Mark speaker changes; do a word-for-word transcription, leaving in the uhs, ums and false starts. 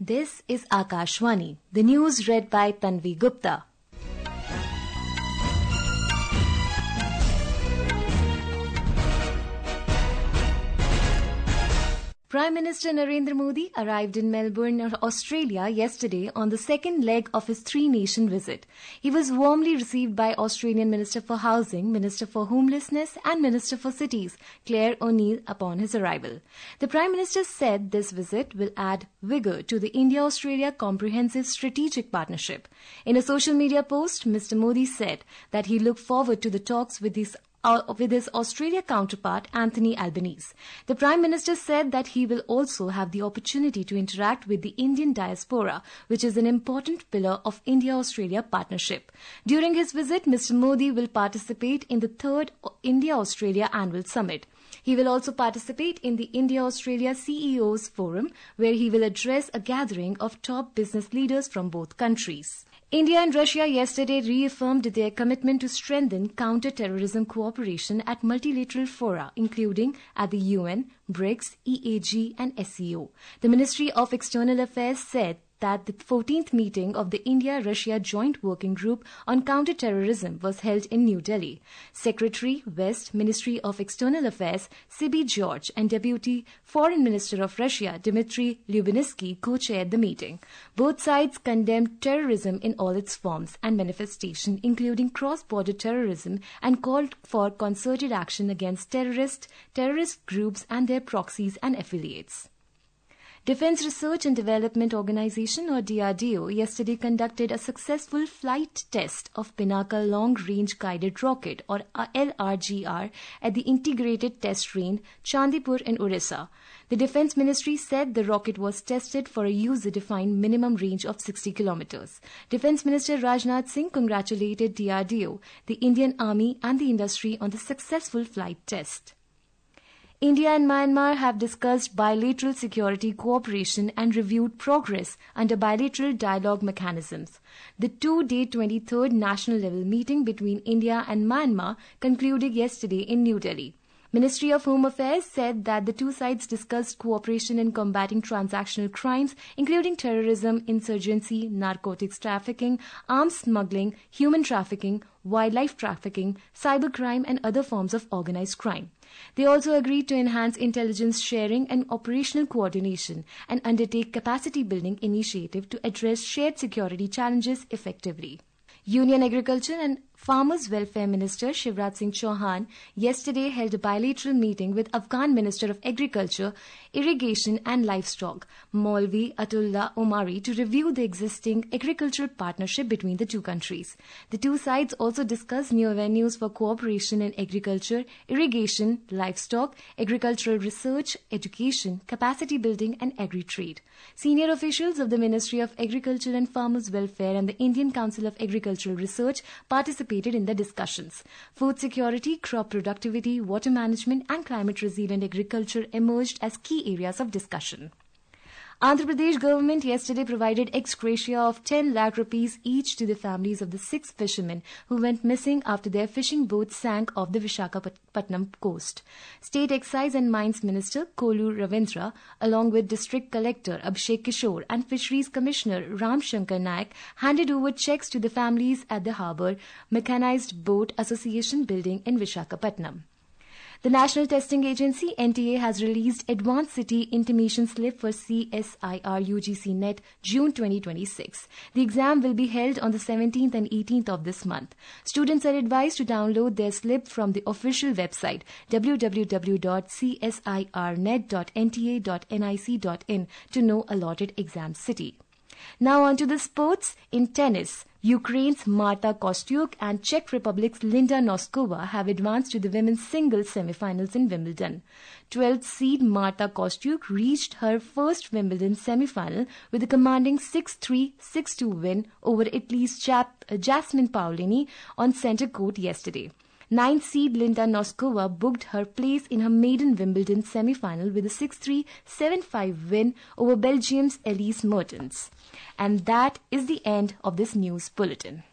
Speaker 1: This is Akashvani, the news read by Tanvi Gupta. Prime Minister Narendra Modi arrived in Melbourne, Australia yesterday on the second leg of his three-nation visit. He was warmly received by Australian Minister for Housing, Minister for Homelessness and Minister for Cities, Claire O'Neill, upon his arrival. The Prime Minister said this visit will add vigour to the India-Australia Comprehensive Strategic Partnership. In a social media post, Mister Modi said that he looked forward to the talks with his Uh, with his Australia counterpart Anthony Albanese. The Prime Minister said that he will also have the opportunity to interact with the Indian diaspora, which is an important pillar of India-Australia partnership. During his visit, Mister Modi will participate in the third India-Australia Annual Summit. He will also participate in the India-Australia C E Os Forum, where he will address a gathering of top business leaders from both countries. India and Russia yesterday reaffirmed their commitment to strengthen counter-terrorism cooperation at multilateral fora, including at the U N, BRICS, E A G and S C O. The Ministry of External Affairs said that the fourteenth meeting of the India-Russia Joint Working Group on Counter-Terrorism was held in New Delhi. Secretary, West, Ministry of External Affairs, Sibi George, and Deputy Foreign Minister of Russia, Dmitry Lyubinsky, co-chaired the meeting. Both sides condemned terrorism in all its forms and manifestation, including cross-border terrorism, and called for concerted action against terrorist, terrorist groups and their proxies and affiliates. Defence Research and Development Organisation, or D R D O, yesterday conducted a successful flight test of Pinnacle Long Range Guided Rocket, or L R G R, at the Integrated Test Range, Chandipur in Orissa. The Defence Ministry said the rocket was tested for a user-defined minimum range of sixty kilometres. Defence Minister Rajnath Singh congratulated D R D O, the Indian Army and the industry on the successful flight test. India and Myanmar have discussed bilateral security cooperation and reviewed progress under bilateral dialogue mechanisms. The two-day twenty-third national level meeting between India and Myanmar concluded yesterday in New Delhi. Ministry of Home Affairs said that the two sides discussed cooperation in combating transactional crimes, including terrorism, insurgency, narcotics trafficking, arms smuggling, human trafficking, wildlife trafficking, cybercrime and other forms of organized crime. They also agreed to enhance intelligence sharing and operational coordination and undertake capacity building initiative to address shared security challenges effectively. Union Agriculture and Farmers Welfare Minister Shivraj Singh Chauhan yesterday held a bilateral meeting with Afghan Minister of Agriculture, Irrigation and Livestock, Maulvi Atullah Omari, to review the existing agricultural partnership between the two countries. The two sides also discussed new avenues for cooperation in agriculture, irrigation, livestock, agricultural research, education, capacity building and agri-trade. Senior officials of the Ministry of Agriculture and Farmers Welfare and the Indian Council of Agricultural Research participated in the discussions. Food security, crop productivity, water management and climate-resilient agriculture emerged as key areas of discussion. Andhra Pradesh government yesterday provided ex gratia of ten lakh rupees each to the families of the six fishermen who went missing after their fishing boat sank off the Visakhapatnam coast. State Excise and Mines Minister Kolu Ravindra, along with District Collector Abhishek Kishore and Fisheries Commissioner Ram Shankar Naik, handed over cheques to the families at the Harbour Mechanized Boat Association building in Visakhapatnam. The National Testing Agency, N T A, has released Advanced City Intimation Slip for C S I R U G C Net June twenty twenty-six. The exam will be held on the seventeenth and eighteenth of this month. Students are advised to download their slip from the official website w w w dot c s i r net dot n t a dot n i c dot in to know allotted exam city. Now on to the sports. In tennis, Ukraine's Marta Kostyuk and Czech Republic's Linda Noskova have advanced to the women's singles semi-finals in Wimbledon. twelfth seed Marta Kostyuk reached her first Wimbledon semi-final with a commanding six three, six two win over Italy's Jap- uh, Jasmine Paolini on centre court yesterday. Ninth seed Linda Noskova booked her place in her maiden Wimbledon semi-final with a six three, seven five win over Belgium's Elise Mertens. And that is the end of this news bulletin.